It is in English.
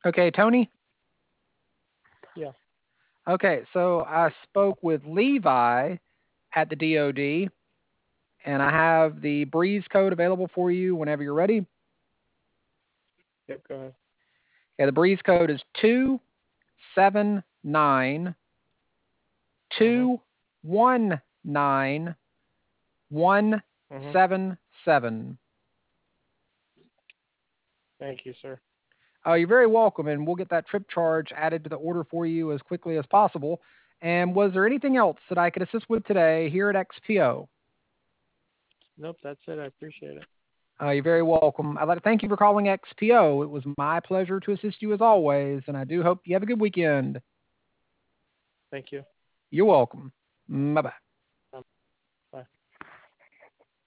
Okay, Tony? Yeah. Okay, so I spoke with Levi at the DOD, and I have the Breeze code available for you whenever you're ready. Yep. Go ahead. Okay, the Breeze code is 279 Mhm. 219 Mhm. 177. Thank you, sir. You're very welcome, and we'll get that trip charge added to the order for you as quickly as possible. And was there anything else that I could assist with today here at XPO? Nope. That's it. I appreciate it. You're very welcome. I'd like to thank you for calling XPO. It was my pleasure to assist you as always, and I do hope you have a good weekend. Thank you. You're welcome. Bye bye.